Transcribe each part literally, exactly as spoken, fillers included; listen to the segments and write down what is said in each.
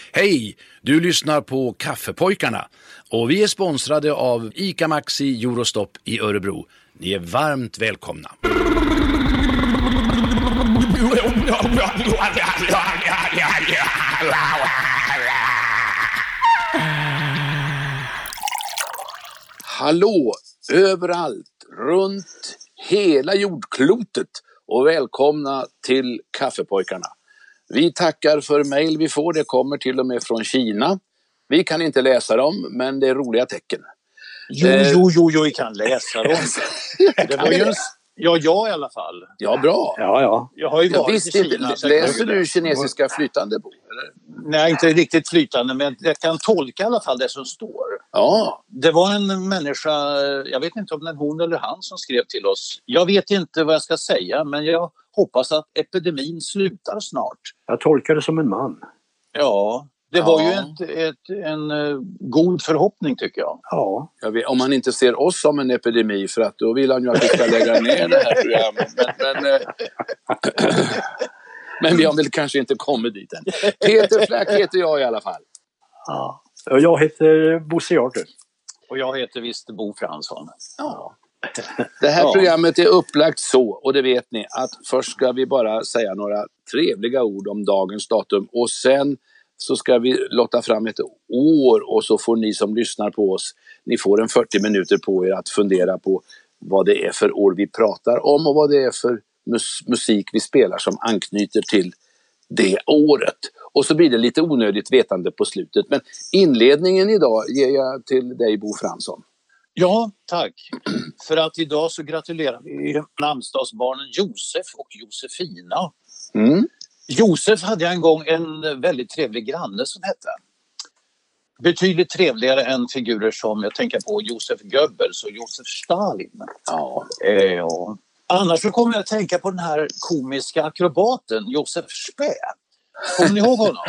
Hej, du lyssnar på Kaffepojkarna och vi är sponsrade av ICA Maxi Eurostop i Örebro. Ni är varmt välkomna. Hallå, överallt, runt hela jordklotet och välkomna till Kaffepojkarna. Vi tackar för mejl vi får, det kommer till och med från Kina. Vi kan inte läsa dem, men det är roliga tecken. Jo, eh, jo, jo, jo, vi kan läsa dem. Det var ju en... Ja, jag i alla fall. Ja, bra. Ja, ja. Jag har ju Jag varit visste i inte, Kina. läser du kinesiska flytande på? Eller? Nej, inte riktigt flytande, men jag kan tolka i alla fall det som står. Ja. Det var en människa, jag vet inte om det är hon eller han som skrev till oss. Jag vet inte vad jag ska säga, men jag hoppas att epidemin slutar snart. Jag tolkar det som en man. Ja, det Ja. var ju ett, ett, en uh, god förhoppning tycker jag. Ja. Jag vet, om man inte ser oss som en epidemi, för att då vill han ju att vi ska lägga ner det här programmet. Men, men, eh, men vi har väl kanske inte kommit dit än. Peter Flack heter jag i alla fall. Ja. Jag heter Bosse Jarter. Och jag heter visst Bo Fransson. Ja. Det här Ja. programmet är upplagt så, och det vet ni, att först ska vi bara säga några trevliga ord om dagens datum och sen så ska vi lotta fram ett år och så får ni som lyssnar på oss, ni får en fyrtio minuter på er att fundera på vad det är för år vi pratar om och vad det är för mus- musik vi spelar som anknyter till det året. Och så blir det lite onödigt vetande på slutet. Men inledningen idag ger jag till dig, Bo Fransson. Ja, tack. För att idag så gratulerar vi namnsdagsbarnen Josef och Josefina. Mm. Josef hade jag en gång en väldigt trevlig granne som hette. Betydligt trevligare än figurer som jag tänker på Josef Goebbels och Josef Stalin. Ja. Eh, ja. Annars så kommer jag att tänka på den här komiska akrobaten Josef Späh. Kommer ni ihåg honom?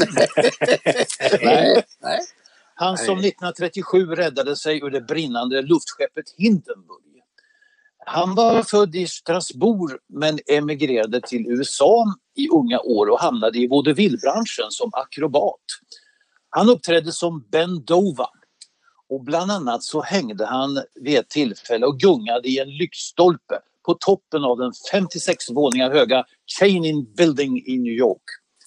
Nej, nej. Han som nittonhundratrettiosju räddade sig ur det brinnande luftskeppet Hindenburg. Han var född i Strasbourg men emigrerade till U S A i unga år och hamnade i vaudevillebranschen som akrobat. Han uppträdde som Ben Dova och bland annat så hängde han vid ett tillfälle och gungade i en lyktstolpe på toppen av den femtiosex våningar höga Chenin Building i New York.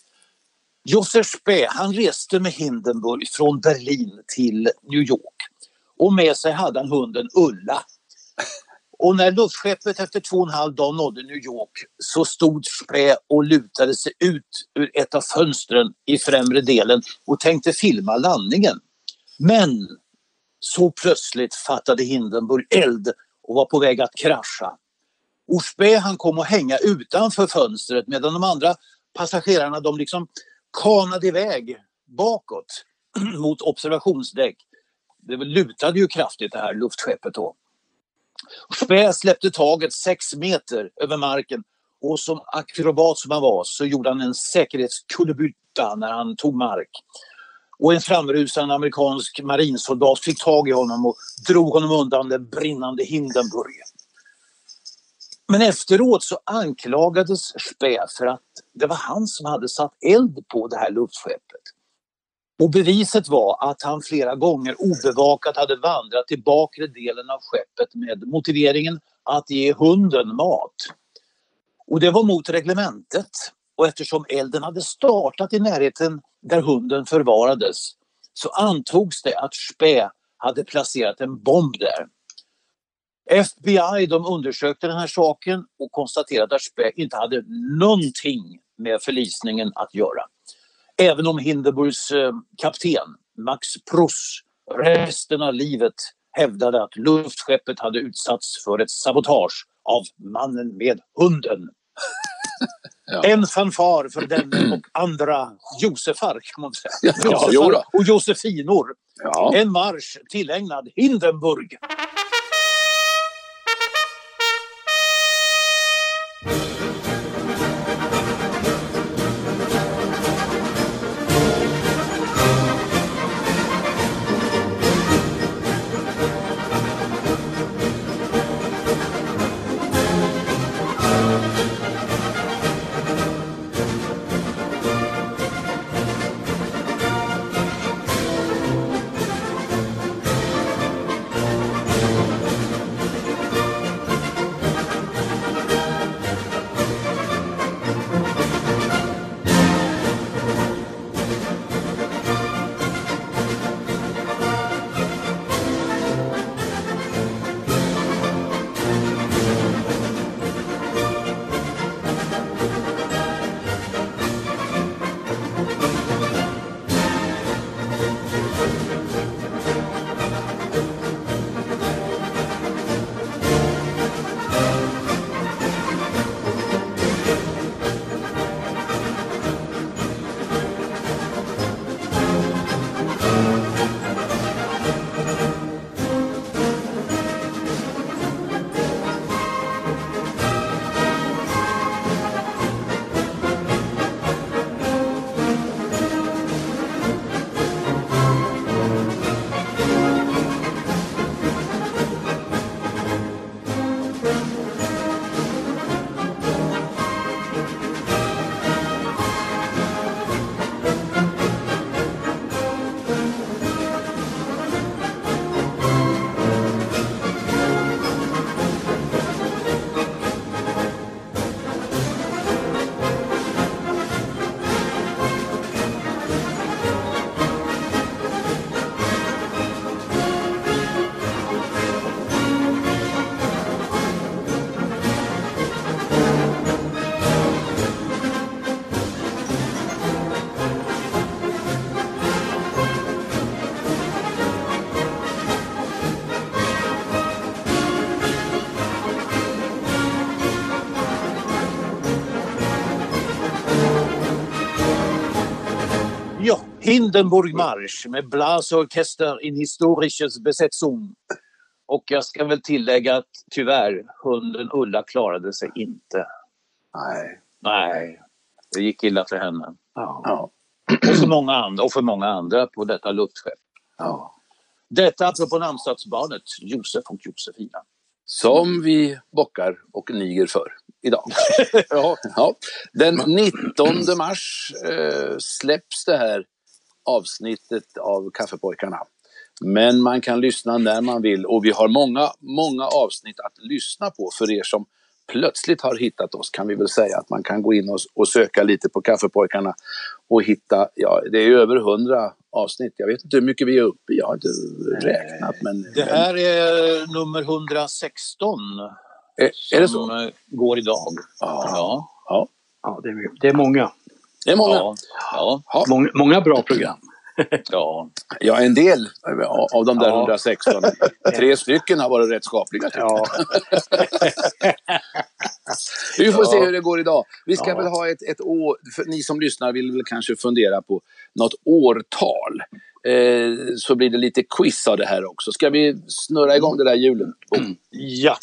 Josef Späh, han reste med Hindenburg från Berlin till New York och med sig hade han hunden Ulla. Och när luftskeppet efter två och en halv dag nådde New York så stod Späh och lutade sig ut ur ett av fönstren i främre delen och tänkte filma landningen. Men så plötsligt fattade Hindenburg eld och var på väg att krascha. Och Späh han kom att hänga utanför fönstret medan de andra passagerarna de liksom kanade iväg bakåt mot observationsdäck. Det lutade ju kraftigt det här luftskeppet då. Späh släppte taget sex meter över marken och som akrobat som han var så gjorde han en säkerhetskullerbytta när han tog mark. Och en framrusande amerikansk marinsoldat fick tag i honom och drog honom undan den brinnande Hindenburg. Men efteråt så anklagades Späh för att det var han som hade satt eld på det här luftskeppet. Och beviset var att han flera gånger obevakat hade vandrat till bakre delen av skeppet med motiveringen att ge hunden mat. Och det var mot reglementet. Och eftersom elden hade startat i närheten där hunden förvarades så antogs det att Späh hade placerat en bomb där. F B I de undersökte den här saken och konstaterade att Späh inte hade någonting med förlisningen att göra. Även om Hindenburgs eh, kapten Max Pruss resten av livet hävdade att luftskeppet hade utsatts för ett sabotage av mannen med hunden. Ja. En fanfar för den och andra Josefar kan man säga. Ja, Josefar och Josefinor. Ja. En marsch tillägnad Hindenburg. Ja, Hindenburgmarsch med Blasorchester in historisches Besetzung. Och jag ska väl tillägga att tyvärr, hunden Ulla klarade sig inte. Nej. Nej, det gick illa för henne. Ja. Ja. Och för många andra, och för många andra på detta luftskepp. Ja. Detta apropå namnsdagsbarnet Josef och Josefina. Som vi bockar och niger för idag. Ja. Ja. Den nittonde mars eh, släpps det här avsnittet av Kaffepojkarna. Men man kan lyssna när man vill och vi har många, många avsnitt att lyssna på. För er som plötsligt har hittat oss kan vi väl säga att man kan gå in och, och söka lite på Kaffepojkarna och hitta, ja det är över hundra avsnitt. Jag vet inte hur mycket vi är uppe i, jag har inte räknat. Men, det här är nummer hundrasexton är, är det så? Som går idag. Ja, ja. ja. Ja, det, är, det är många. Det är många. Ja. Ja. Ja. Många, många bra program. Ja. Ja, en del av de där Ja. hundrasexton. Tre stycken har varit rätt skapliga. Ja. Vi får Ja. se hur det går idag. Vi ska Ja. väl ha ett, ett år, för ni som lyssnar vill väl kanske fundera på något årtal. Eh, så blir det lite quiz av det här också. Ska vi snurra igång det där hjulet? Mm. Ja.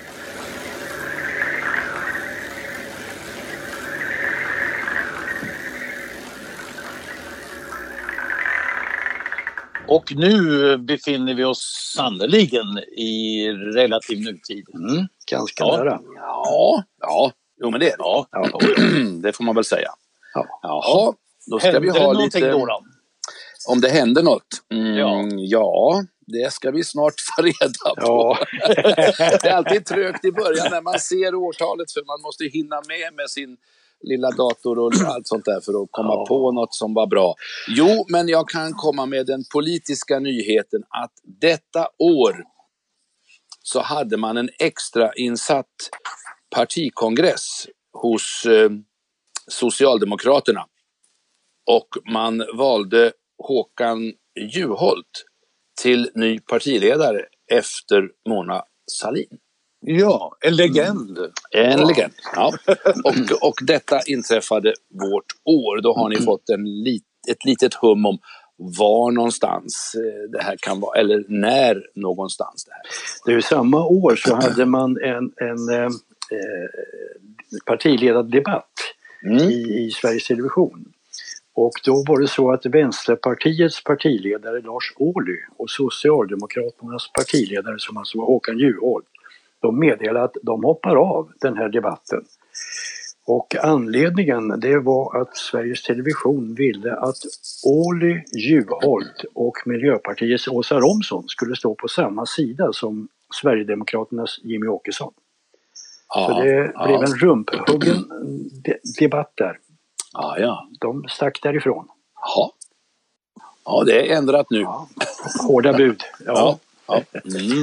Och nu befinner vi oss sannoliken i relativ nutid. Mm, ganska Ja. nära. Ja, ja. Jo, men det är det. Ja. Ja. Det får man väl säga. Ja. Jaha, då ska Händer vi det ha någonting lite... då då? Om det händer något? Mm, Ja. ja, det ska vi snart få reda på. Ja. Det är alltid trögt i början när man ser årtalet för man måste hinna med med sin lilla dator och allt sånt där för att komma Ja. på något som var bra. Jo, men jag kan komma med den politiska nyheten att detta år så hade man en extra insatt partikongress hos eh, Socialdemokraterna. Och man valde Håkan Juholt till ny partiledare efter Mona Sahlin. Ja, en legend. En Ja. legend. Ja. Och, och detta inträffade vårt år. Då har ni fått en lit, ett litet hum om var någonstans det här kan vara, eller när någonstans det här. Det är ju samma år så hade man en, en eh, partiledardebatt Mm. i, i Sveriges Television. Och då var det så att Vänsterpartiets partiledare Lars Ohly och Socialdemokraternas partiledare som alltså var Håkan Juholt, de meddelade att de hoppar av den här debatten. Och anledningen det var att Sveriges Television ville att Ohly, Juholt och Miljöpartiets Åsa Romson skulle stå på samma sida som Sverigedemokraternas Jimmy Åkesson. Ja, Så det ja. blev en rumphuggen de- debatt där. Ja, ja. De stack därifrån. Ja. Ja, det är ändrat nu. Ja. Hårda bud. Ja. Ja. Ja. Mm.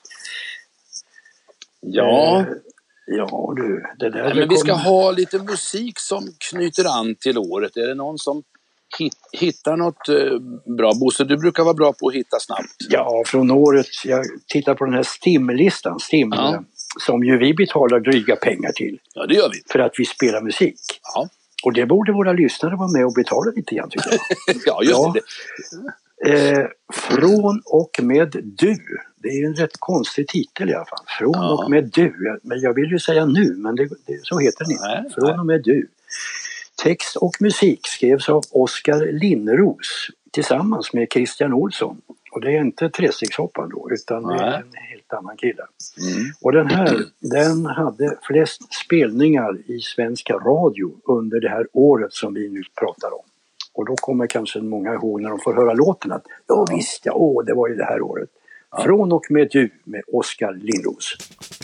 Ja. Eh, ja du, det där... Nej, men vi ska ha lite musik som knyter an till året. Är det någon som hit, hittar något eh, bra? Bosse, du brukar vara bra på att hitta snabbt. Ja, från året. Jag tittar på den här STIM-listan. STIM, Ja. som ju vi betalar dryga pengar till. Ja, det gör vi. För att vi spelar musik. Ja, Och det borde våra lyssnare vara med och betala lite grann tycker jag. ja just Ja. det. Eh, från och med du. Det är ju en rätt konstig titel i alla fall. Från Ja. och med du. Men jag vill ju säga nu, men det, det, så heter den inte. Nej, Från nej. och med du. Text och musik skrevs av Oskar Linnros tillsammans med Christian Olsson. Och det är inte Trestegshopparen då, utan det är Nej. en helt annan kille. Mm. Och den här, den hade flest spelningar i svensk radio under det här året som vi nu pratar om. Och då kommer kanske många ihåg när de får höra låten att ja visst, ja, åh, det var ju det här året. Från och med du med Oskar Linnros.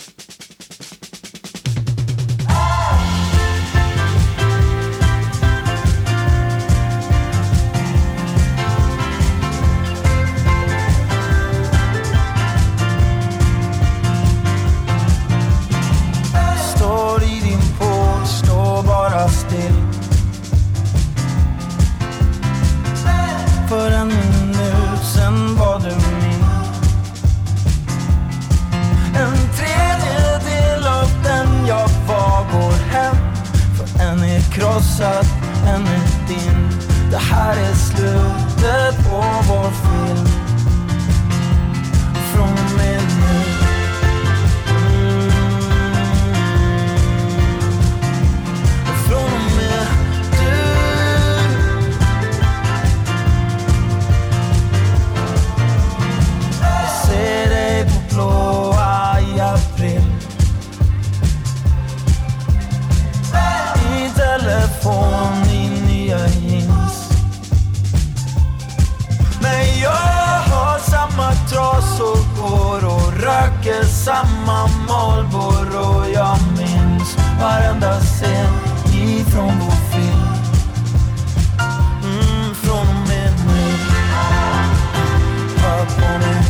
Står i din port, står bara still. För en minut sen var du min. En tredjedel av den jag var går hem. För en är krossad, en är din. Det här är slutet på vår film. Från och med nu. Mm. Från och med du. Jag ser dig på blåa i april. I telefon i nya jeans. Men jag har samma trasor går och röker samma Marlboro. Jag minns varenda scen ifrån vår film. Mm, från och med nu. Hör på mig.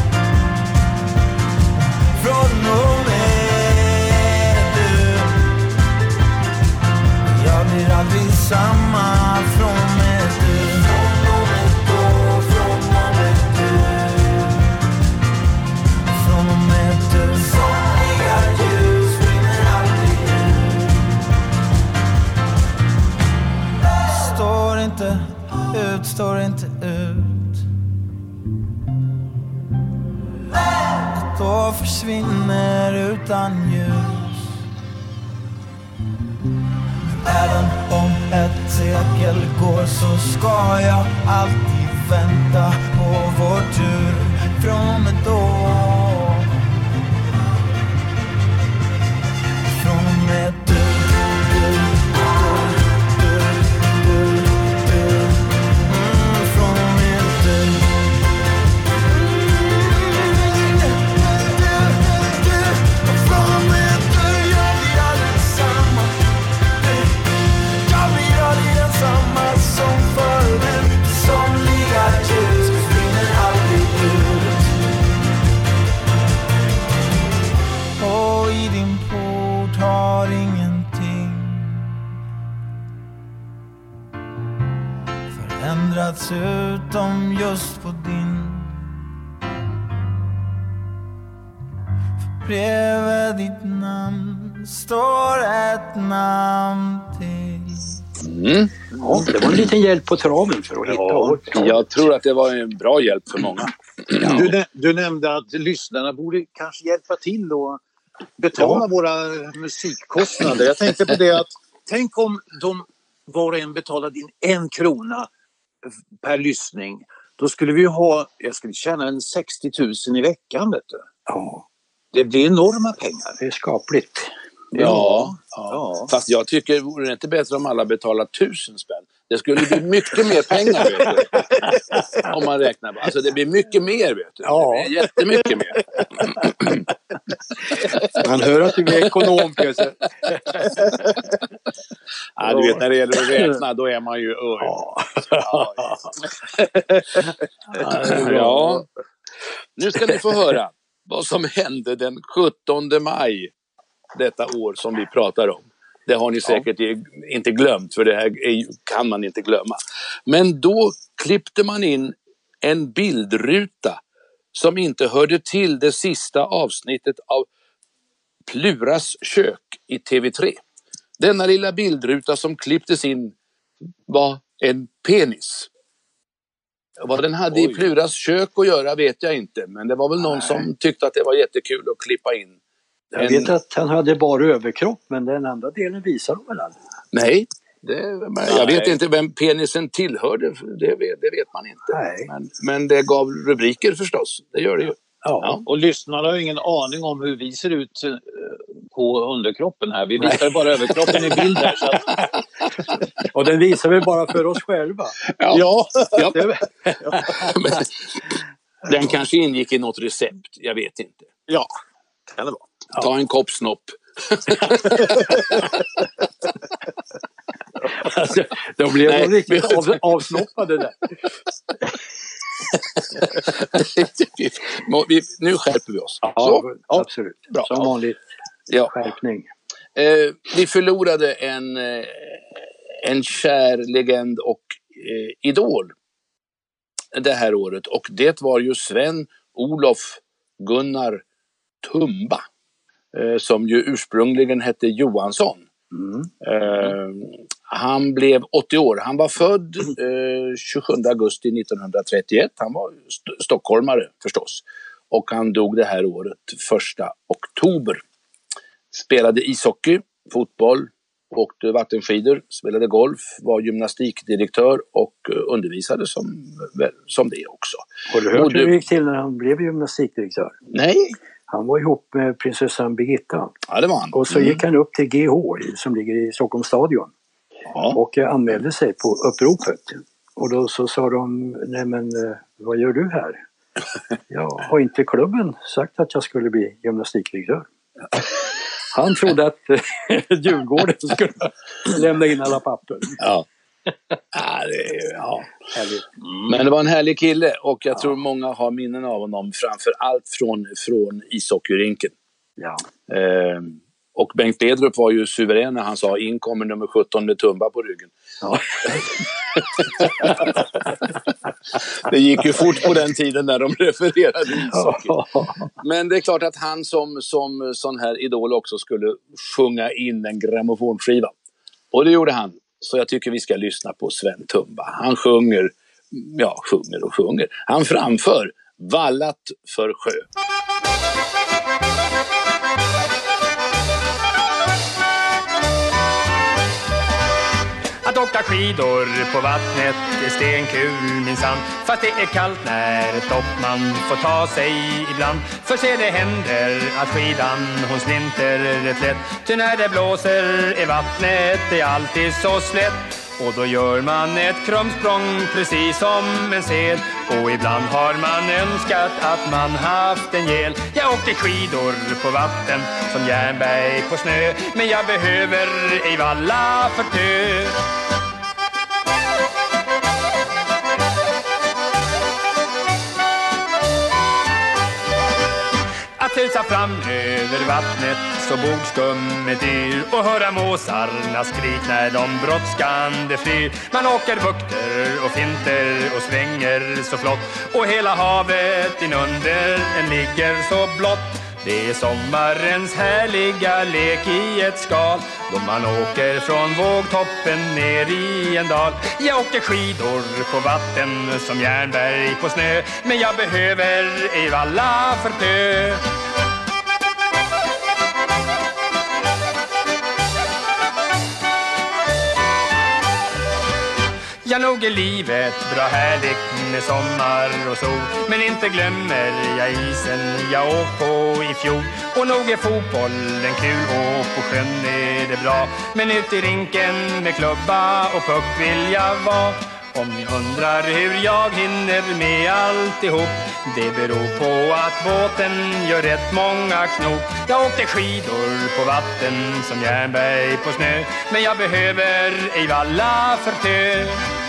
Från och med du. Jag blir aldrig samma från och med du. Från och med då, från och med du. Från och med du. Somliga ljus brinner aldrig ut. Står inte ut, står inte ut. Ett år försvinner utan ljus. Även om ett sekel går så ska jag alltid vänta på vår tur från och då. Från och med du, du, du, du, du, du. Mm, från och med du. Mm, du, du, du. Från och med du gör vi allesamma. Jag blir aldrig densamma som förut. Somliga ljus brinner aldrig ut. Och i din port har ingenting förändrats utom just på din. För bredvid ditt namn står ett namn till. Mm. Ja, det var en liten hjälp på traven för att hitta Ja, vårt. jag tror att det var en bra hjälp för många. Du, nä- du nämnde att lyssnarna borde kanske hjälpa till och betala Ja. våra musikkostnader. Jag tänkte på det att tänk om de var och en betalade in en krona per lyssning. Då skulle vi ha, jag skulle tjäna en sextio tusen i veckan, vet du. Ja, Det blir enorma pengar. det är skapligt. Ja, ja. Ja. Fast jag tycker vore det inte bättre om alla betalar tusen spänn. Det skulle bli mycket mer pengar, vet du. Om man räknar på. Alltså det blir mycket mer, vet du. Ja. Det blir jättemycket mer. Man hör att du är ekonom, Peter. Ja, du vet, när det gäller att räkna, då är man ju ör. Ja. Ja, ja. Ja. Nu ska ni få höra vad som hände den sjuttonde maj detta år som vi pratar om. Det har ni säkert inte glömt, för det här är, kan man inte glömma. Men då klippte man in en bildruta som inte hörde till det sista avsnittet av Pluras kök i T V tre. Denna lilla bildruta som klipptes in var en penis. Vad den hade Oj. i Pluras kök att göra vet jag inte, men det var väl någon Nej. som tyckte att det var jättekul att klippa in. Jag en... vet att han hade bara överkropp, men den andra delen visar de väl aldrig? Nej, det, jag vet inte vem penisen tillhörde, det vet, det vet man inte. Nej. Men, men det gav rubriker förstås, det gör det ju. Ja. Ja. Och lyssnarna har ingen aning om hur vi ser ut på underkroppen här. Vi visar Nej. bara överkroppen i bild här. Så att... Och den visar vi bara för oss själva. Ja. Ja. ja. ja. Men, den kanske ingick i något recept, jag vet inte. Ja, kan det vara. Ja. Ta en kopp snopp. Alltså, de blev Nej, riktigt av, avsnoppade där. vi, nu skärper vi oss. Ja, Så, absolut. Bra. Som vanligt. Ja. Skärpning. Eh, vi förlorade en, eh, en kär legend och eh, idol det här året. Och det var ju Sven Olof Gunnar Tumba. Eh, som ju ursprungligen hette Johansson. Mm. Eh, Han blev åttio år. Han var född eh, tjugosjunde augusti nittonhundratrettioett. Han var st- stockholmare förstås. Och han dog det här året första oktober. Spelade ishockey, fotboll, åkte vattenskidor, spelade golf, var gymnastikdirektör och undervisade som, som det också. Har du hört hur det gick till när han blev gymnastikdirektör? Nej. Han var ihop med prinsessan Birgitta. Ja, det var han. Och så gick han upp till G H som ligger i Stockholms stadion. Ja. Och anmälde sig på uppropet. Och då så sa de, nej men vad gör du här? Jag har inte klubben sagt att jag skulle bli gymnastikdirektör. Han trodde att Djurgården skulle lämna in alla papper. Ja. Ja, det är, ja. Men det var en härlig kille och jag tror många har minnen av honom, framför allt från, från ishockeyrinken. Ja. Eh, och Bengt Ledrup var ju suverän när han sa in kommer nummer sjutton med Tumba på ryggen. Ja. Det gick ju fort på den tiden när de refererade ishockey. Men det är klart att han som, som sån här idol också skulle sjunga in en grammofonskiva. Och det gjorde han. Så jag tycker vi ska lyssna på Sven Tumba. Han sjunger, ja sjunger och sjunger. Han framför Vallat för sjö. Att åka skidor på vattnet är stenkul minsann. Fast det är kallt när ett dopp man får ta sig ibland. För se det händer att skidan hon slinter rätt lätt. Ty när det blåser är vattnet är alltid så slätt. Och då gör man ett krumsprång precis som en sed. Och ibland har man önskat att man haft en gel. Jag åkte skidor på vatten som järnberg på snö. Men jag behöver ej valla för tö. Att tusa fram över vattnet så bogskummet yr och höra måsarna skrik när de brottskande flyr. Man åker bukter och finter och svänger så flott och hela havet inunder en ligger så blått. Det är sommarens härliga lek i ett skal då man åker från vågtoppen ner i en dal. Jag åker skidor på vatten som järnberg på snö. Men jag behöver ej valla för tö. Ja, nog är livet bra härligt med sommar och sol. Men inte glömmer jag isen jag åkt på i fjol. Och nog är fotbollen kul och på sjön är det bra. Men ut i rinken med klubba och puck vill jag vara. Om ni undrar hur jag hinner med alltihop, det beror på att båten gör rätt många knop. Jag åkte skidor på vatten som järnberg på snö. Men jag behöver ej valla för tö.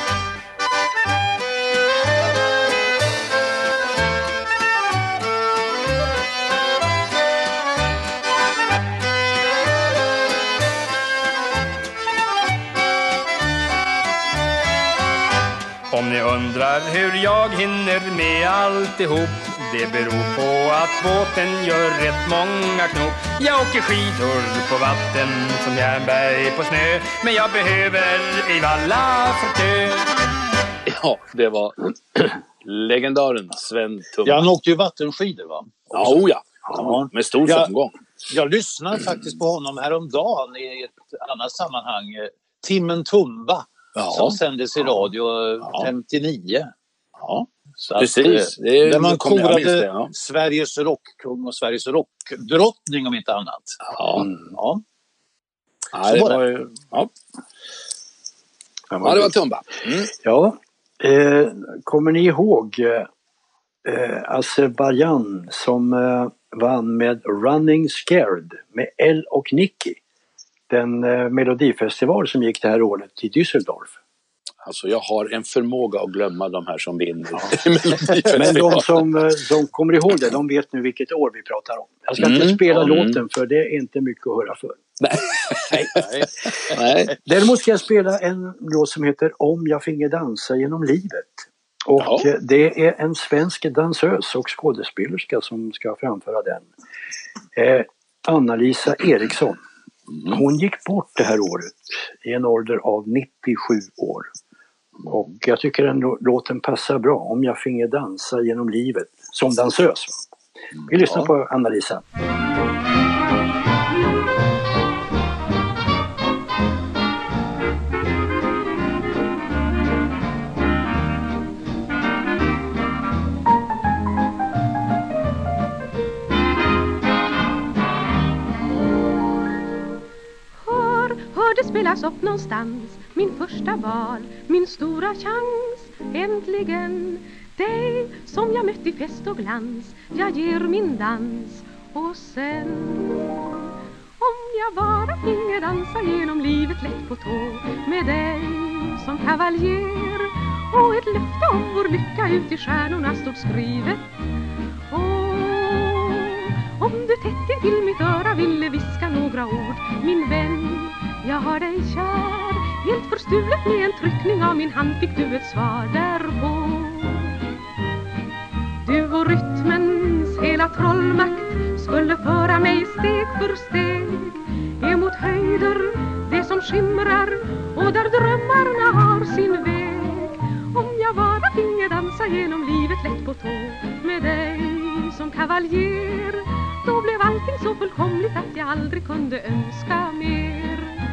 Om ni undrar hur jag hinner med alltihop, det beror på att båten gör rätt många knop. Jag åker skidor på vatten som järnberg på snö. Men jag behöver ej valla för tö. Ja, det var legendaren Sven Tumba. Ja, han åkte ju vattenskidor va? Ja, oh ja. Ja, med stor jag, framgång. Jag lyssnade faktiskt på honom häromdagen i ett annat sammanhang. Timmen Tumba. Ja. Som sändes i radio ja. femtionio. Ja, så precis. Att, det är, där man korade det, ja. Sveriges rockkung och Sveriges rockdrottning om inte annat. Ja. Mm. Ja. Ja, det var, var ju, ja. Ja, det var Tumba. Mm. Ja, eh, kommer ni ihåg eh, Azerbaijan som eh, vann med Running Scared med Elle och Nicky? Den eh, melodifestival som gick det här året i Düsseldorf. Alltså jag har en förmåga att glömma de här som vinner. Ja. Men de som, som kommer ihåg det, de vet nu vilket år vi pratar om. Jag ska mm. inte spela mm. låten för det är inte mycket att höra för. Nej. Nej. Nej. Däremot ska jag spela en låt som heter Om jag finge dansa genom livet. Och ja. Det är en svensk dansös och skådespelerska som ska framföra den. Eh, Anna-Lisa Eriksson. Mm. Hon gick bort det här året i en ålder av nittiosju år. Och jag tycker den låten passar bra, Om jag finge dansa genom livet som dansös. Vi lyssnar ja. på Anna-Lisa. Det spelas upp någonstans, min första val, min stora chans. Äntligen dig som jag mött i fest och glans. Jag ger min dans och sen, om jag bara finge dansa genom livet lätt på tå med dig som kavaljer, och ett löfte om vår lycka ut i stjärnorna stod skrivet. Och om du tätt intill mitt öra ville viska några ord, min vän, jag har dig kär. Helt förstulet med en tryckning av min hand fick du ett svar därpå. Du och rytmens hela trollmakt skulle föra mig steg för steg emot höjder, det som skimrar och där drömmarna har sin väg. Om jag bara finge dansa genom livet lätt på tå med dig som kavaljer, då blev allting så fullkomligt att jag aldrig kunde önska mer.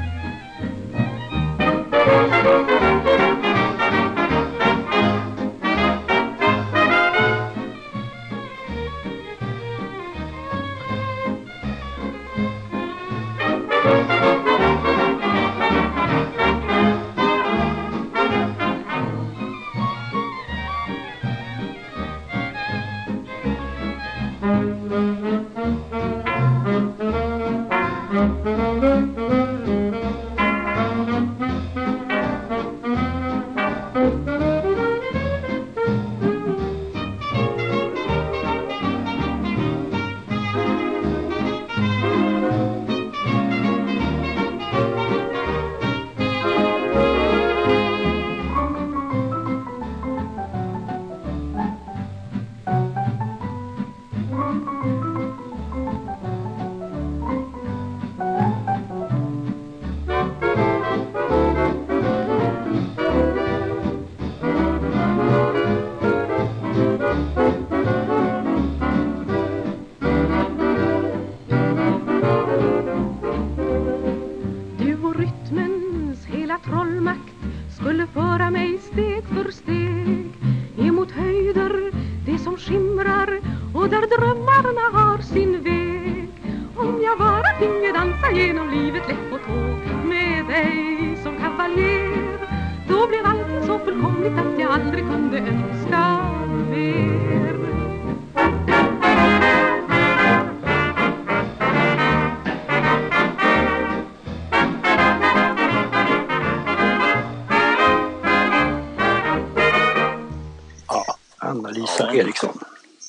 Anna-Lisa Eriksson.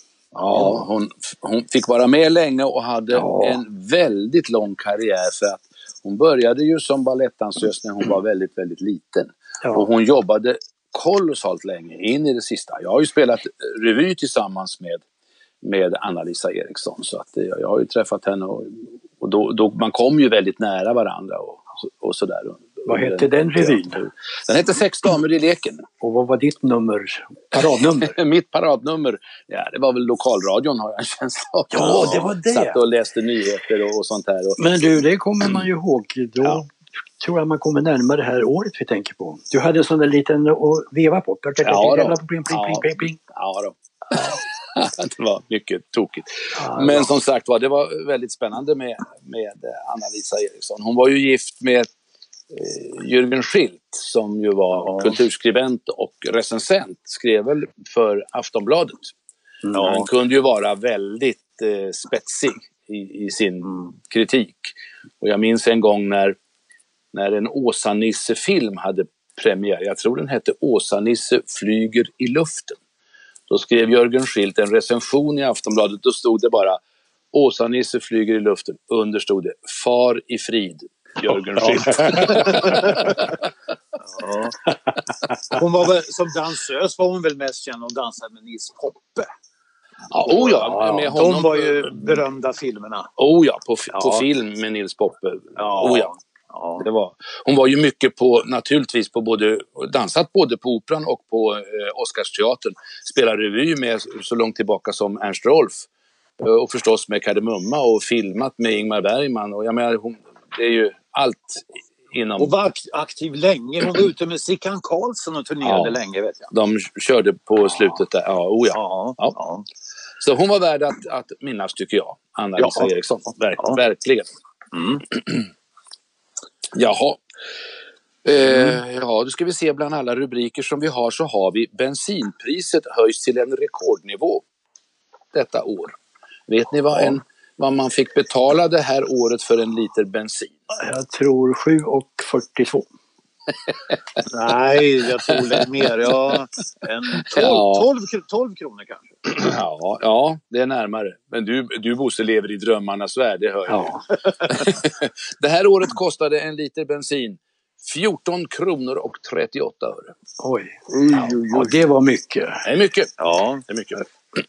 Ja, hon, hon fick vara med länge och hade ja. en väldigt lång karriär, för att hon började ju som balettdansös när hon var väldigt, väldigt liten. Ja. Och hon jobbade kolossalt länge, in i det sista. Jag har ju spelat revy tillsammans med, med Anna-Lisa Eriksson, så att jag, jag har ju träffat henne och, och då, då man kom ju väldigt nära varandra och, och sådär. Vad hette den revyn? Den hette Sex damer i leken. Och vad var ditt nummer, paradnummer? Mitt paradnummer, ja, det var väl lokalradion, har jag en känsla av. Ja, det var det. Satt och läste nyheter och, och sånt här. Och... Men du, det kommer man ju ihåg. Då ja. tror jag man kommer närmare det här året vi tänker på. Du hade en sån där liten att veva på. Ja då. Pling, pling, pling, pling, pling. Ja då. Det var mycket tokigt. Ja, men som sagt var, det var väldigt spännande med, med Anna-Lisa Eriksson. Hon var ju gift med Jürgen Schilt, som ju var ja. kulturskribent och recensent, skrev väl för Aftonbladet. Ja. Han kunde ju vara väldigt eh, spetsig i, i sin mm. kritik. Och jag minns en gång när, när en Åsa-Nisse-film hade premiär, jag tror den hette Åsa-Nisse flyger i luften. Då skrev Jürgen Schilt en recension i Aftonbladet, då stod det bara Åsa-Nisse flyger i luften, under stod det far i frid. Jürgen Schilt. Ja. Hon var väl, som dansös var hon väl mest känd och dansade med Nils Poppe. Ja, oh ja, Ja, med de honom. var ju berömda filmerna. Oh ja, på, Ja. på film med Nils Poppe. Ja. Oh ja. Ja. Det var. Hon var ju mycket på, naturligtvis på både, dansat både på Operan och på eh, Oscarsteatern. Spelar revy med så långt tillbaka som Ernst Rolf. Eh, och förstås med Kardemumma och filmat med Ingmar Bergman. Och jag menar, hon, det är ju allt inom... Och var akt- aktiv länge. Hon var ute med Sickan Karlsson och turnerade Ja. länge, vet jag. De körde på slutet där. Ja, oh ja. Ja, Ja. ja. Så hon var värd att, att minnas, tycker jag. Anna-Lisa Ja. Eriksson. Verk, Ja. Verkligen. Mm. Jaha. Eh, ja, då ska vi se bland alla rubriker som vi har, så har vi bensinpriset höjs till en rekordnivå detta år. Vet ni vad, en, vad man fick betala det här året för en liter bensin? Jag tror sju och fyrtiotvå. Nej, jag tror det är mer. Ja, en tolv, Ja. tolv, tolv kronor kanske. Ja, ja, det är närmare. Men du, du Bosse, lever i drömmarnas värld, det hör jag. Ja. Det här året kostade en liter bensin fjorton kronor och trettioåtta öre. Oj. Ja, det var mycket. Det är mycket. Ja. Det är mycket.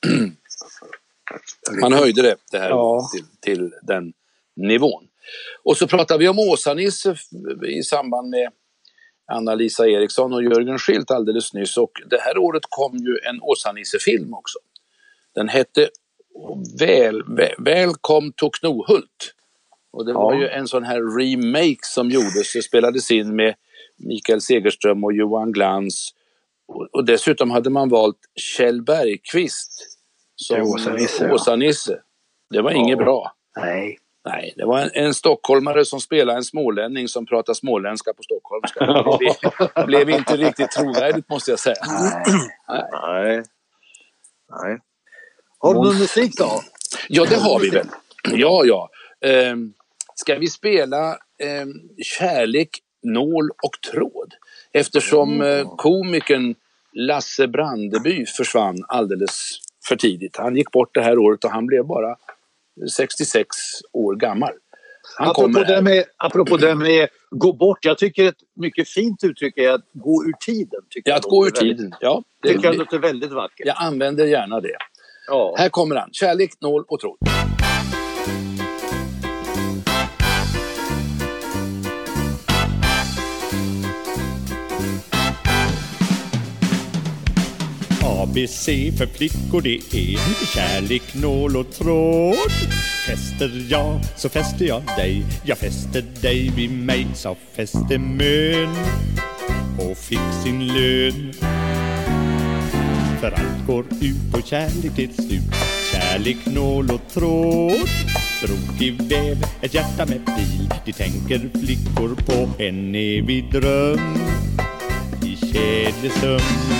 Man höjde det, det här Ja. till, till den nivån. Och så pratar vi om Åsa-Nisse i samband med Anna-Lisa Eriksson och Jörgen Schilt alldeles nyss. Och det här året kom ju en Åsa-Nisse-film också. Den hette Väl, väl, Välkom to Knohult. Och det var Ja. ju en sån här remake som gjordes. Det spelades in med Mikael Segerström och Johan Glans. Och, och dessutom hade man valt Kjell Bergqvist som Det är Åsa-Nisse, ja. Åsa-Nisse. Det var inget bra. Nej. Nej, det var en, en stockholmare som spelade en smålänning som pratar småländska på stockholmska. Det blev, blev inte riktigt trovärdigt, måste jag säga. Nej. Nej. Nej. Har du någon musik då? Ja, det har vi väl. Ja, ja. Ehm, ska vi spela ehm, Kärlek, nål och tråd? Eftersom eh, komikern Lasse Brandeby försvann alldeles för tidigt. Han gick bort det här året och han blev bara sextiosex år gammal. Han Apropå kommer det, här. med, apropå det med gå bort. Jag tycker ett mycket fint uttryck är att gå ur tiden. Tycker Ja, jag att gå ur låter väldigt- tiden. Ja, det, tycker jag det, låter väldigt vackert. jag använder gärna det. Ja. Här kommer han. Kärlek, nål och tråd. A B C för flickor det är kärlek, nål och tråd. Fäster jag så fäster jag dig, jag fäster dig vid mig, så fäste mön och fick sin lön. För allt går ut på kärlek till slut. Kärlek, nål och tråd. Drog i väv ett hjärta med pil. De tänker flickor på en evig dröm i kedjesömn.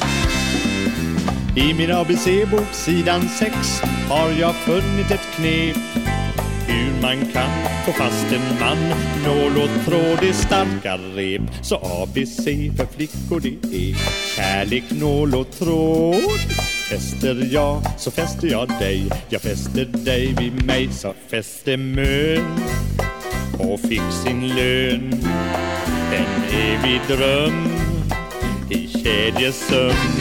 I min A B C-bok sidan sex har jag funnit ett knep hur man kan få fast en man. Nål och tråd är starka rep. Så A B C för flickor det är kärlek, nål och tråd. Fäster jag så fäster jag dig, jag fäster dig vid mig, så fäste mön och fick sin lön. En evig dröm i kedjesömn.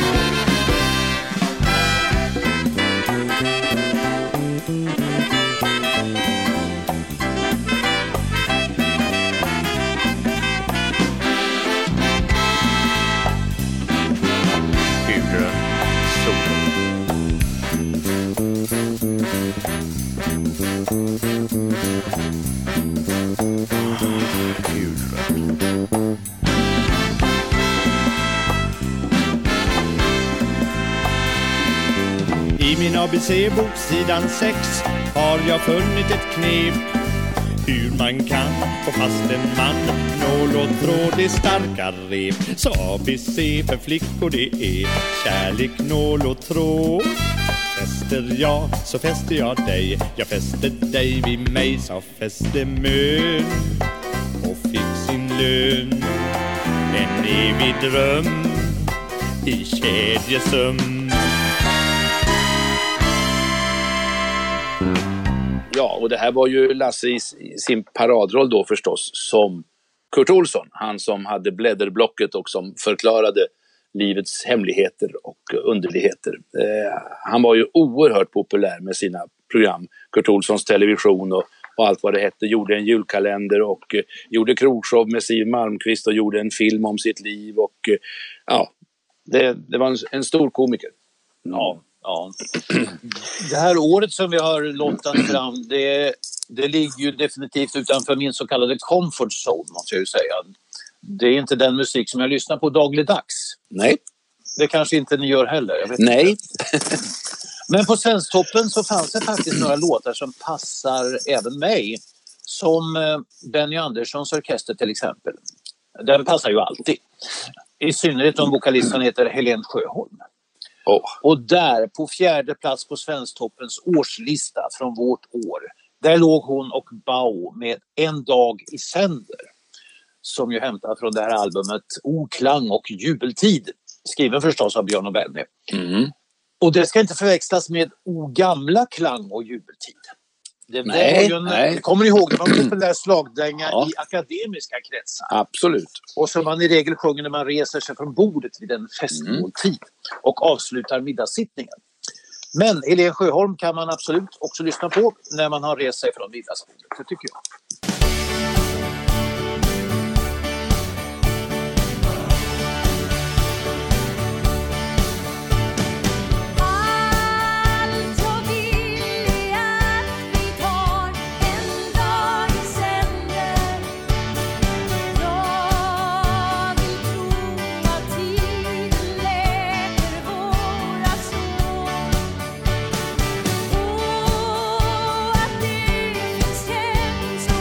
I min A B C-bok sidan sex har jag funnit ett knep hur man kan få fast en man. Nål och tråd är starka rep. Så A B C för flickor det är kärlek, nål och tråd. Fäster jag så fäster jag dig, jag fäster dig vid mig, så fäste mön och fick sin lön. En evig dröm i kedjesömn. Ja, och det här var ju Lasse i sin paradroll då förstås som Kurt Olsson. Han som hade blädderblocket och som förklarade livets hemligheter och underligheter. Eh, han var ju oerhört populär med sina program, Kurt Olssons television och, och allt vad det hette. Gjorde en julkalender och eh, gjorde krogshow med Siw Malmkvist och gjorde en film om sitt liv. Och eh, ja, det, det var en, en stor komiker. Ja, ja. Det här året som vi har lottat fram, det, det ligger ju definitivt utanför min så kallade comfort zone, måste jag ju säga. Det är inte den musik som jag lyssnar på dagligdags. Nej. Det kanske inte ni gör heller. Jag vet Nej. Inte. Men på Svensktoppen så fanns det faktiskt några låtar som passar även mig. Som Benny Anderssons orkester till exempel. Den passar ju alltid. I synnerhet om vokalisten heter Helen Sjöholm. Oh. Och där på fjärde plats på Svensktoppens årslista från vårt år. Där låg hon och Bao med En dag i sänder. Som ju hämtar från det här albumet Oklang och jubeltid. Skriven förstås av Björn och Benny. Mm. Och det ska inte förväxlas med O gamla klang och jubeltid. Det, nej, det var ju en, nej. Kommer ni ihåg, det var en populär slagdänga ja. i akademiska kretsar. Absolut. Och som man i regel sjunger när man reser sig från bordet vid en festmåltid mm. och avslutar middagssittningen. Men Helen Sjöholm kan man absolut också lyssna på när man har rest sig från middagsbordet, det tycker jag. Känns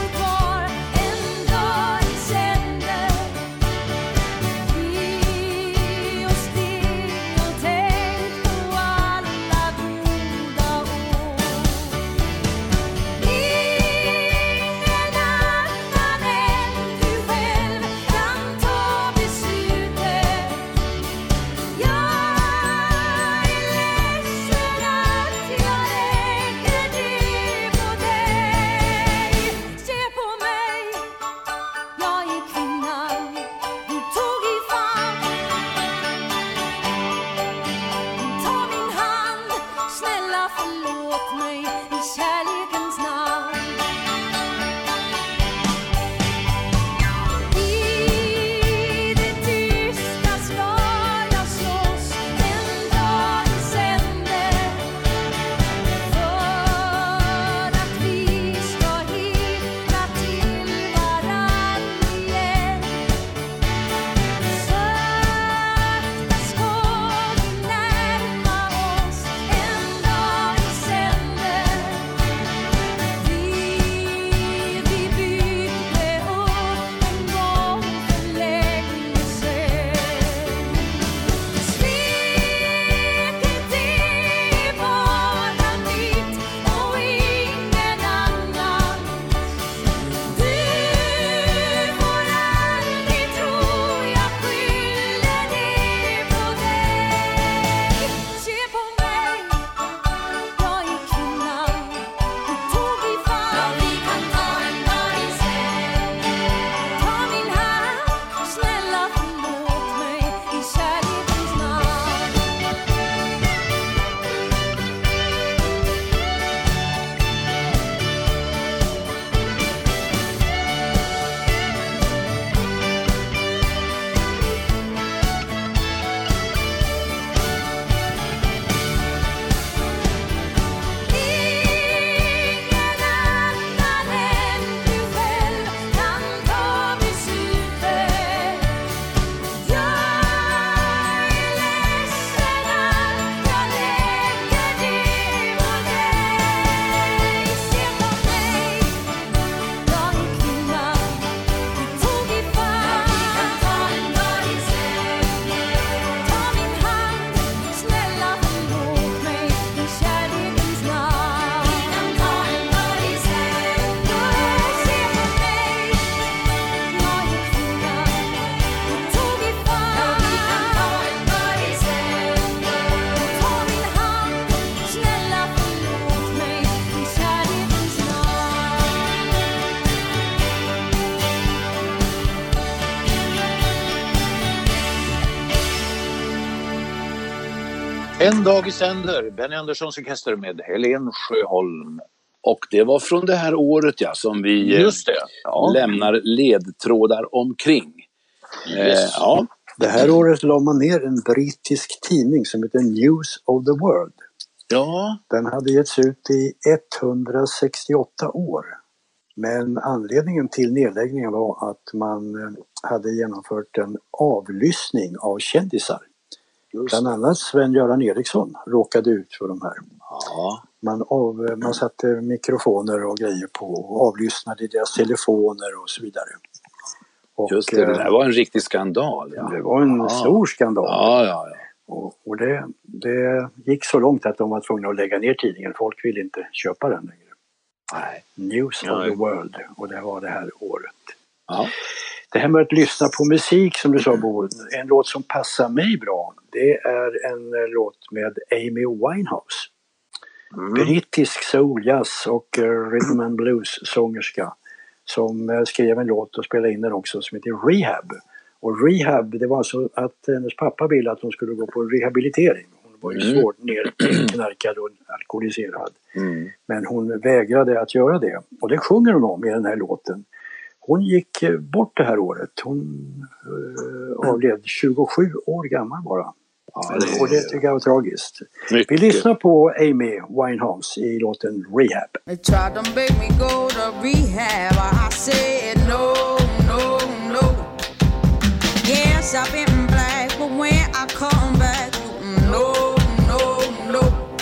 En dag i sänder, Benny Anderssons orkester med Helen Sjöholm. Och det var från det här året ja, som vi Just det. Ja. lämnar ledtrådar omkring. Yes. Eh, ja. Det här året la man ner en brittisk tidning som heter News of the World. Ja. Den hade getts ut i etthundrasextioåtta år. Men anledningen till nedläggningen var att man hade genomfört en avlyssning av kändisar. Bland annat Sven-Göran Eriksson råkade ut för de här. Ja. Man, av, man satte mikrofoner och grejer på och avlyssnade deras telefoner och så vidare. Och, just det, det där var en riktig skandal. Ja. Det var en ja. stor skandal. Ja, ja, ja. Och, och det, det gick så långt att de var tvungna att lägga ner tidningen. Folk ville inte köpa den längre. Nej. News ja. of the World. Och det var det här året. Ja. Det här med att lyssna på musik som du sa Bo, en låt som passar mig bra, det är en låt med Amy Winehouse. Mm. Brittisk soul, jazz och uh, rhythm and blues sångerska som uh, skrev en låt och spelade in den också som heter Rehab. Och Rehab, det var alltså att hennes pappa ville att hon skulle gå på rehabilitering. Hon var ju mm. svårt nerknarkad och alkoholiserad. Mm. Men hon vägrade att göra det. Och det sjunger hon om i den här låten. Hon gick bort det här året. Hon uh, avled tjugosju år gammal bara. Ja, det... Och det tycker jag var tragiskt. Mycket. Vi lyssnar på Amy Winehouse i låten Rehab. They tried to make me go to rehab. I said no, no, no. Yes, I've been black, but when I come back, no, no, no.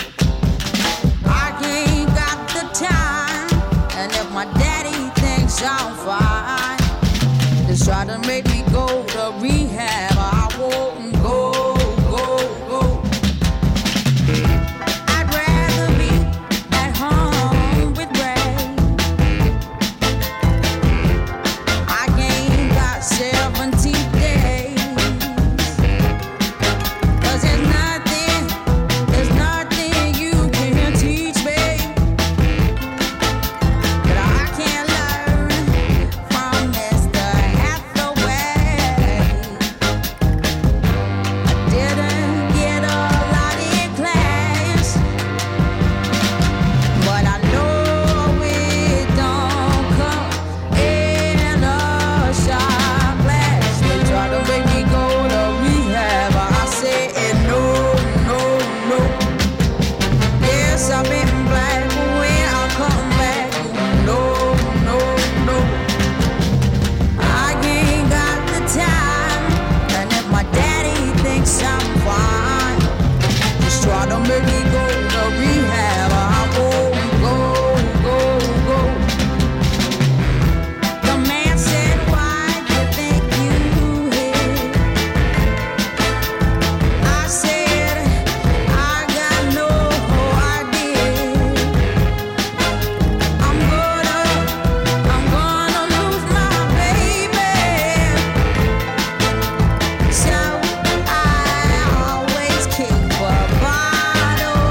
I ain't got the time, and if my daddy thinks I'm fine, they try to make me go to rehab. I won't go. Bottle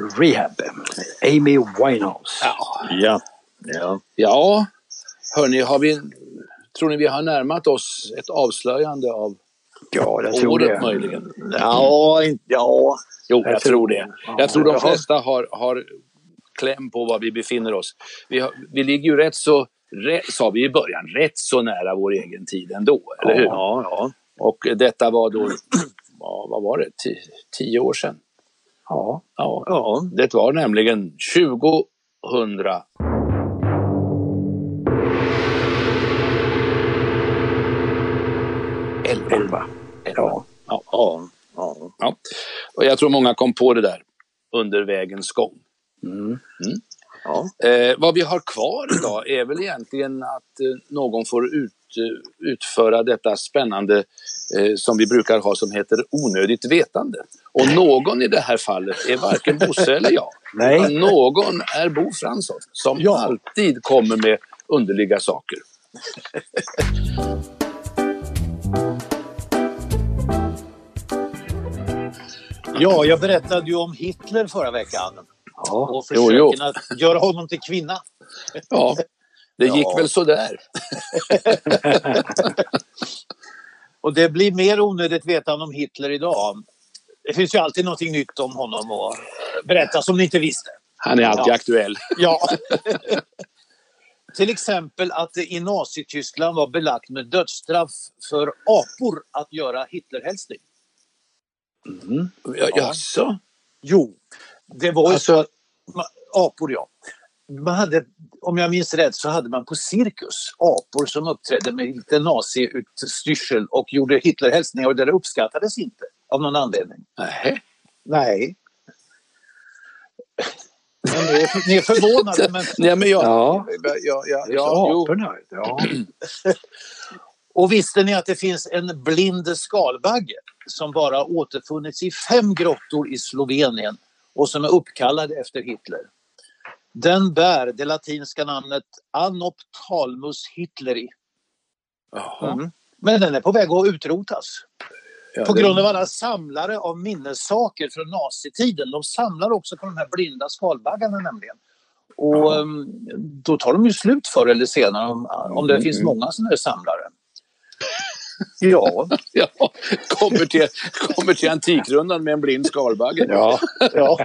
Rehab. Amy Winehouse. Ja. Ja. Ja. Ja, hörni, har vi, tror ni vi har närmat oss ett avslöjande av Ja, jag tror året det. möjligen? Ja, inte- ja. Jo, jag, Jag tror tror det. det. Ja. Jag tror de Jaha. flesta har, har kläm på var vi befinner oss. Vi, har, vi ligger ju rätt så, rätt, sa vi i början, rätt så nära vår egen tid ändå, eller hur? Ja, ja. Och detta var då, ja, vad var det, T- tio år sedan? Ja. Ja, Ja. det var nämligen tjugohundra. Elva. Ja. Ja. Ja. Ja. Ja. Och jag tror många kom på det där under vägens gång. Mm. Ja. Eh, vad vi har kvar idag är väl egentligen att eh, någon får ut, eh, utföra detta spännande eh, som vi brukar ha som heter onödigt vetande. Och någon i det här fallet är varken Bosse eller jag. Nej. Utan någon är Bo Fransson som Ja. alltid kommer med underliga saker. Ja, jag berättade ju om Hitler förra veckan. Ja. Och Jo, försöken jo. att göra honom till kvinna. Ja, det gick Ja. väl så där. Och det blir mer onödigt vetande om Hitler idag. Det finns ju alltid någonting nytt om honom att berätta som ni inte visste. Han är alltid Ja. aktuell. Ja. Till exempel att det i Nazityskland var belagt med dödsstraff för apor att göra Hitlerhälsning. Mm. Ja, jaså? Jo, det var ju Alltså, Ma- apor, ja. Man hade, om jag minns rätt så hade man på cirkus apor som uppträdde med lite nazi-utstyrsel och gjorde Hitlerhälsningar och det uppskattades inte av någon anledning. nej. Nej. Men ni, är, ni är förvånade, men... Nej, men jag... Ja. Ja, ja, ja, Ja, ja, jo. aporna. Ja. Och visste ni att det finns en blind skalbagge som bara återfunnits i fem grottor i Slovenien och som är uppkallad efter Hitler? Den bär det latinska namnet Anophthalmus hitleri. Jaha. Mm. Men den är på väg att utrotas. Ja, På det- grund av alla samlare av minnessaker från nazitiden. De samlar också på de här blinda skalbaggarna nämligen. Och um, då tar de ju slut förr eller senare om, om det Mm. finns många sådana här samlare. Ja, Ja, kommer till, kommer till Antikrundan med en blind skalbagge. ja, ja.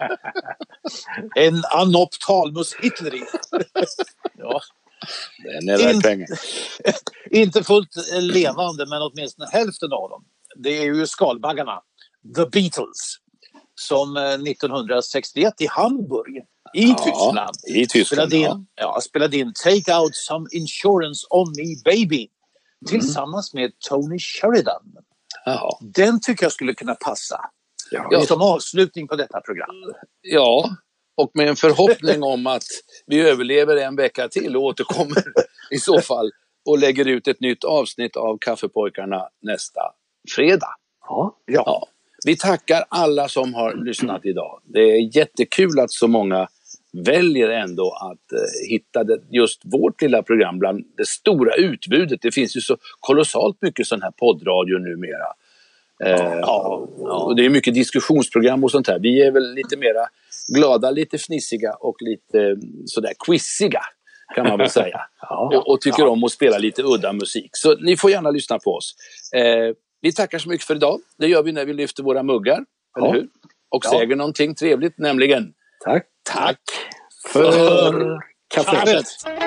En Anophthalmus hitleri. Ja. Den är värd In- pengar. Inte fullt levande, men åtminstone hälften av dem. Det är ju skalbaggarna, The Beatles, som eh, nittonhundrasextioett i Hamburg i Ja, Tyskland i Tyskland, spelade in, ja. ja, spelade in Take Out Some Insurance On Me Baby tillsammans med Tony Sheridan. Jaha. Den tycker jag skulle kunna passa Ja. som avslutning på detta program. Ja, och med en förhoppning om att vi överlever en vecka till och återkommer i så fall och lägger ut ett nytt avsnitt av Kaffepojkarna nästa fredag. Ja. Ja. Ja. Vi tackar alla som har lyssnat idag. Det är jättekul att så många väljer ändå att eh, hitta det, just vårt lilla program bland det stora utbudet. Det finns ju så kolossalt mycket sån här poddradio numera. Eh, ja, Och det är mycket diskussionsprogram och sånt här. Vi är väl lite mera glada, lite fnissiga och lite eh, sådär quiziga kan man väl säga. Ja. och, och tycker om att spela lite udda musik. Så ni får gärna lyssna på oss. Eh, vi tackar så mycket för idag. Det gör vi när vi lyfter våra muggar, Ja. eller hur? Och Ja. säger någonting trevligt, nämligen Tack tack för kaffet. Kaffet.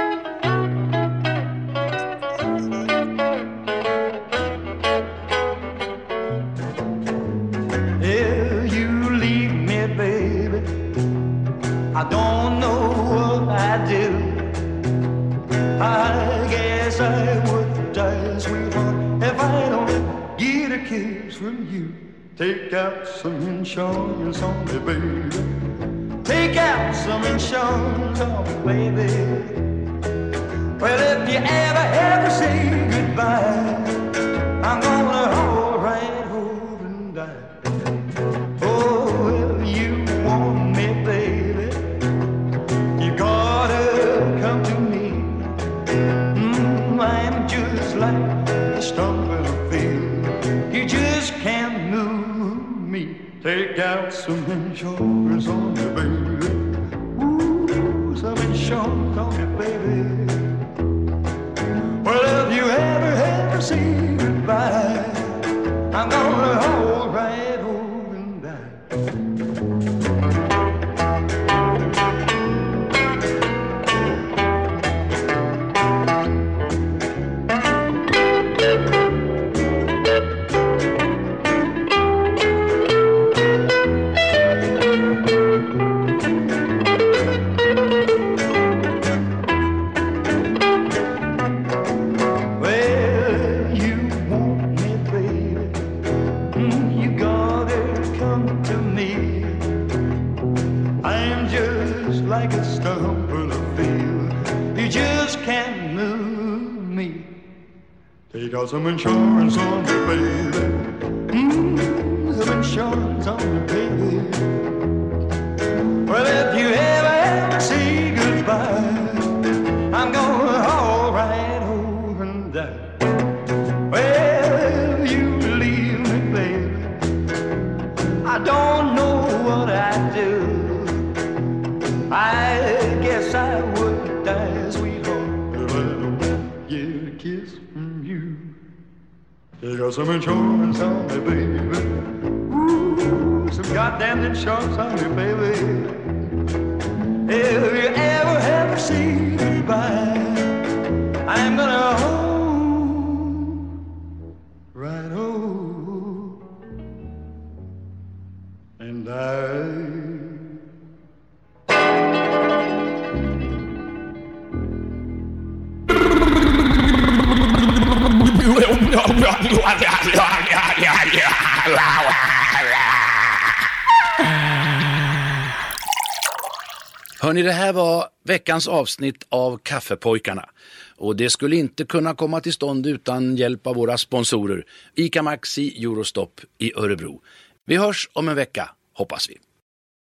If you leave me, baby, I don't know what I'd do. I guess I would die, sweetheart, if I don't get a kiss from you. Take out some insurance on me, baby. Take out some insurance on me, baby. Well, if you ever, ever say goodbye, I'm gonna hold right hold and die. Oh, if you want me, baby, you gotta come to me. Mm, I'm just like a stone field. You just can't move me Take out some insurance on me, baby. Ooh, some insurance on me, baby. Well, if you ever, ever say goodbye, I'm gonna hold right over and die. Take out some insurance on me, baby. Mmm, some insurance on me, baby. Well, if you ever, ever say goodbye, I'm gonna haul right over and die. Well, you leave me, baby, I don't know what I'd do. I guess I would die, sweetheart, if I don't get a kiss from you. Take out some insurance on me, baby. Ooh, some goddamn insurance on me, baby. If you ever, ever say goodbye, I'm gonna hold right over and die. Hörrni, det här var veckans avsnitt av Kaffepojkarna. Och det skulle inte kunna komma till stånd utan hjälp av våra sponsorer. ICA Maxi, Eurostop i Örebro. Vi hörs om en vecka, hoppas vi.